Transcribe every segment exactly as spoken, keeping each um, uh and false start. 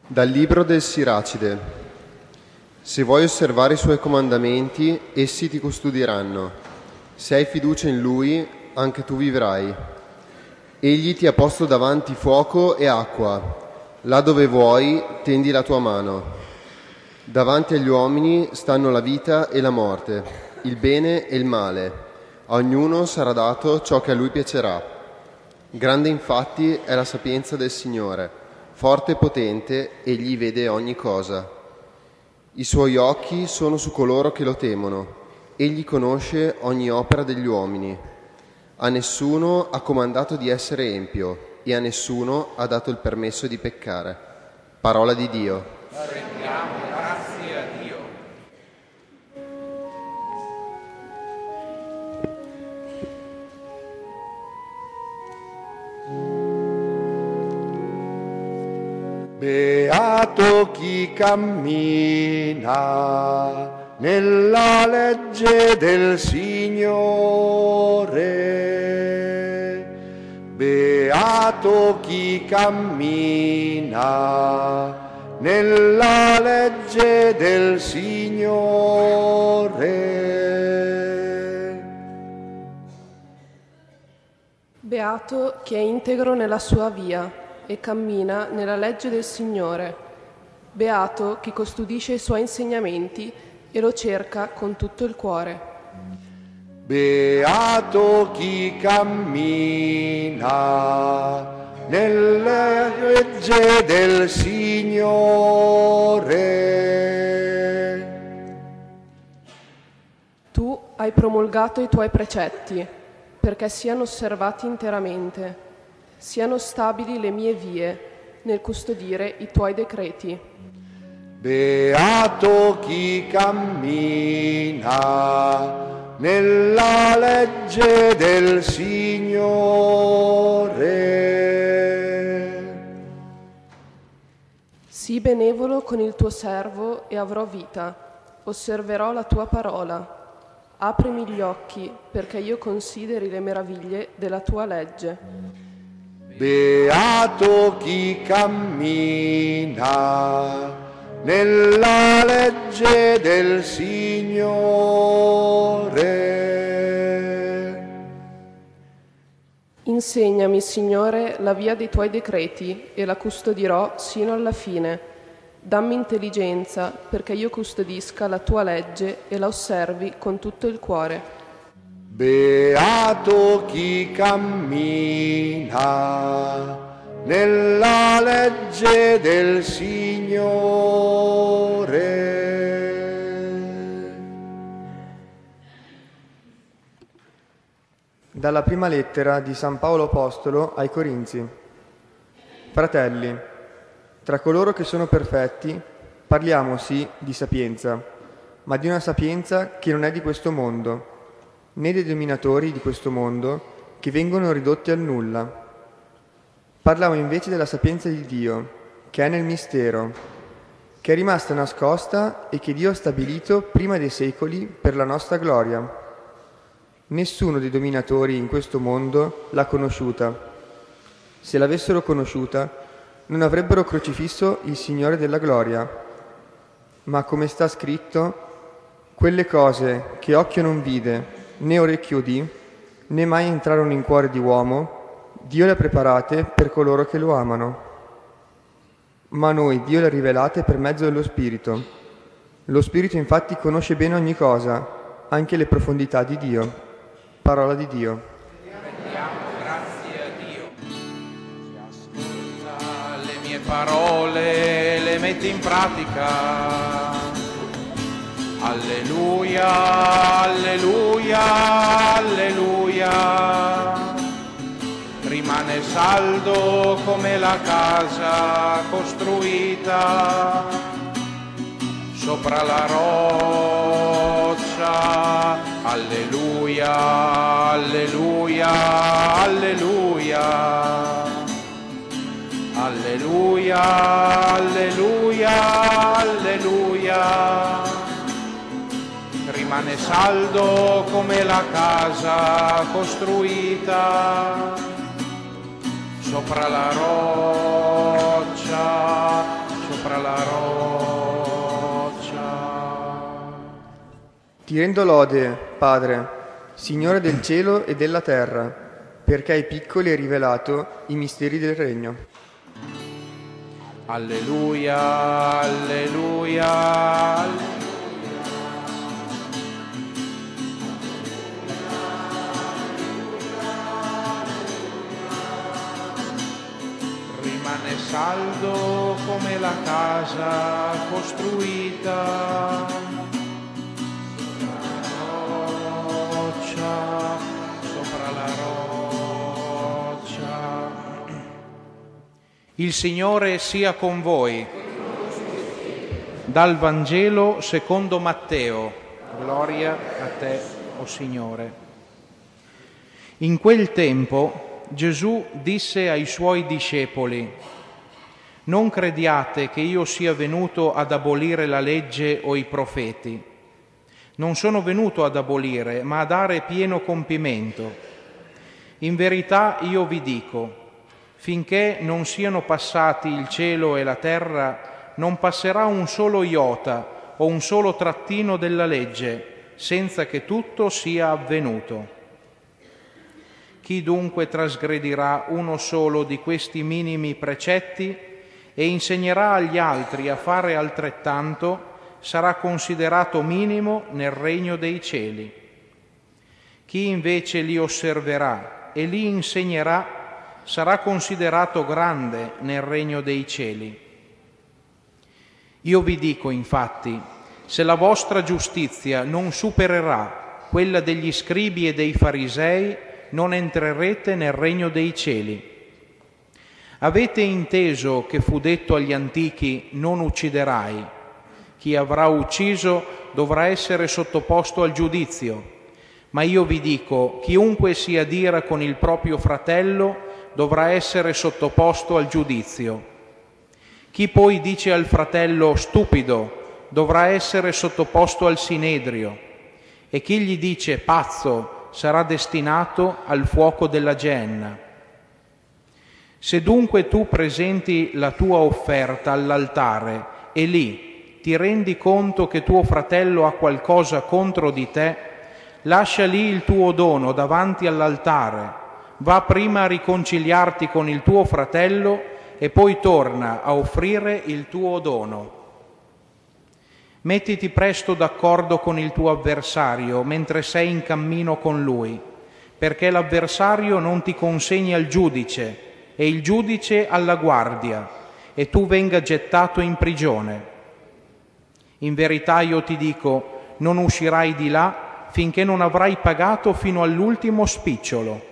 Dal libro del Siracide. Se vuoi osservare i suoi comandamenti, essi ti custodiranno. Se hai fiducia in Lui, anche tu vivrai. Egli ti ha posto davanti fuoco e acqua. Là dove vuoi, tendi la tua mano. Davanti agli uomini stanno la vita e la morte, il bene e il male. A ognuno sarà dato ciò che a lui piacerà. Grande infatti è la sapienza del Signore. Forte e potente, egli vede ogni cosa. I suoi occhi sono su coloro che lo temono. Egli conosce ogni opera degli uomini. A nessuno ha comandato di essere empio e a nessuno ha dato il permesso di peccare. Parola di Dio. Rendiamo grazie a Dio. Beato chi cammina nella legge del Signore. Beato chi cammina nella legge del Signore. Beato chi è integro nella sua via e cammina nella legge del Signore. Beato chi custodisce i suoi insegnamenti e lo cerca con tutto il cuore. Beato chi cammina nella legge del Signore. Tu hai promulgato i tuoi precetti perché siano osservati interamente. Siano stabili le mie vie nel custodire i tuoi decreti. Beato chi cammina nella legge del Signore. Sii benevolo con il tuo servo e avrò vita. Osserverò la tua parola. Aprimi gli occhi perché io consideri le meraviglie della tua legge. Beato chi cammina nella legge del Signore. Insegnami, Signore, la via dei tuoi decreti e la custodirò sino alla fine. Dammi intelligenza perché io custodisca la tua legge e la osservi con tutto il cuore. Beato chi cammina nella legge del Signore. Dalla prima lettera di San Paolo Apostolo ai Corinzi. Fratelli, tra coloro che sono perfetti parliamo sì di sapienza, ma di una sapienza che non è di questo mondo, né dei dominatori di questo mondo che vengono ridotti al nulla. Parliamo invece della sapienza di Dio, che è nel mistero, che è rimasta nascosta e che Dio ha stabilito prima dei secoli per la nostra gloria. Nessuno dei dominatori in questo mondo l'ha conosciuta. Se l'avessero conosciuta, non avrebbero crocifisso il Signore della gloria. Ma come sta scritto, quelle cose che occhio non vide, né orecchio udì, né mai entrarono in cuore di uomo, Dio le ha preparate per coloro che lo amano. Ma a noi Dio le ha rivelate per mezzo dello Spirito. Lo Spirito infatti conosce bene ogni cosa, anche le profondità di Dio. Parola di Dio. Rendiamo grazie a Dio. Chi ascolta le mie parole, le mette in pratica. Alleluia, alleluia, alleluia. Rimane saldo come la casa costruita sopra la roccia. Alleluia, alleluia, alleluia. Alleluia, alleluia, alleluia. Rimane saldo come la casa costruita sopra la roccia, sopra la roccia. Ti rendo lode, Padre, Signore del cielo e della terra, perché ai piccoli hai rivelato i misteri del regno. Alleluia, alleluia, alleluia. Rimane saldo come la casa costruita sopra la roccia. Il Signore sia con voi. Dal Vangelo secondo Matteo. Gloria a te, o Signore. In quel tempo Gesù disse ai suoi discepoli: non crediate che io sia venuto ad abolire la legge o i profeti. Non sono venuto ad abolire, ma a dare pieno compimento. In verità io vi dico, finché non siano passati il cielo e la terra, non passerà un solo iota o un solo trattino della legge, senza che tutto sia avvenuto. Chi dunque trasgredirà uno solo di questi minimi precetti e insegnerà agli altri a fare altrettanto, sarà considerato minimo nel regno dei cieli. Chi invece li osserverà e li insegnerà sarà considerato grande nel regno dei cieli. Io vi dico, infatti, se la vostra giustizia non supererà quella degli scribi e dei farisei, non entrerete nel regno dei cieli. Avete inteso che fu detto agli antichi: non ucciderai. Chi avrà ucciso dovrà essere sottoposto al giudizio. Ma io vi dico, chiunque si adira con il proprio fratello dovrà essere sottoposto al giudizio. Chi poi dice al fratello stupido dovrà essere sottoposto al sinedrio, e chi gli dice pazzo sarà destinato al fuoco della Geenna. Se dunque tu presenti la tua offerta all'altare e lì ti rendi conto che tuo fratello ha qualcosa contro di te, lascia lì il tuo dono davanti all'altare, va prima a riconciliarti con il tuo fratello e poi torna a offrire il tuo dono. Mettiti presto d'accordo con il tuo avversario mentre sei in cammino con lui, perché l'avversario non ti consegni al giudice e il giudice alla guardia, e tu venga gettato in prigione. In verità io ti dico, non uscirai di là finché non avrai pagato fino all'ultimo spicciolo.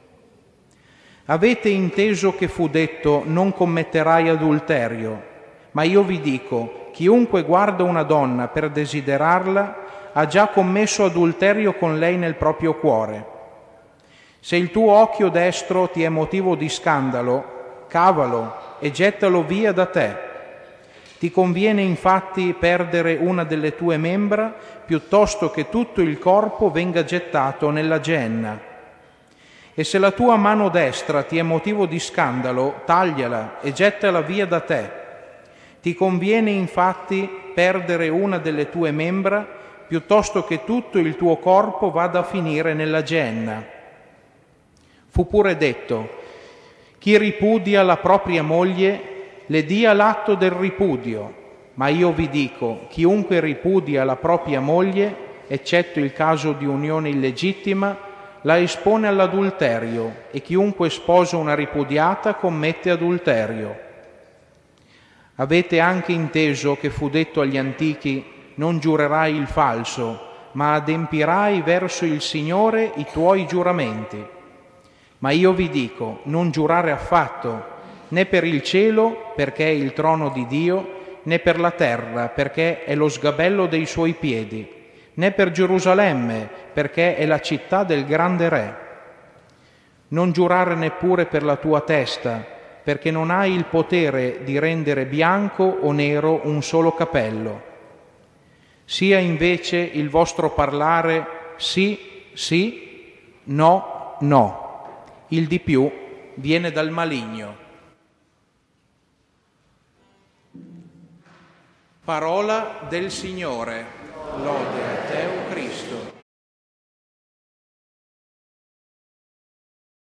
Avete inteso che fu detto: non commetterai adulterio, ma io vi dico, chiunque guarda una donna per desiderarla ha già commesso adulterio con lei nel proprio cuore. Se il tuo occhio destro ti è motivo di scandalo, cavalo e gettalo via da te. Ti conviene infatti perdere una delle tue membra piuttosto che tutto il corpo venga gettato nella Geenna. E se la tua mano destra ti è motivo di scandalo, tagliala e gettala via da te. Ti conviene infatti perdere una delle tue membra piuttosto che tutto il tuo corpo vada a finire nella Geenna. Fu pure detto: chi ripudia la propria moglie le dia l'atto del ripudio, ma io vi dico, chiunque ripudia la propria moglie, eccetto il caso di unione illegittima, la espone all'adulterio, e chiunque sposa una ripudiata commette adulterio. Avete anche inteso che fu detto agli antichi: non giurerai il falso, ma adempirai verso il Signore i tuoi giuramenti. Ma io vi dico, non giurare affatto, né per il cielo, perché è il trono di Dio, né per la terra, perché è lo sgabello dei suoi piedi, né per Gerusalemme, perché è la città del grande Re. Non giurare neppure per la tua testa, perché non hai il potere di rendere bianco o nero un solo capello. Sia invece il vostro parlare sì, sì, no, no. Il di più viene dal maligno. Parola del Signore. Lode a te,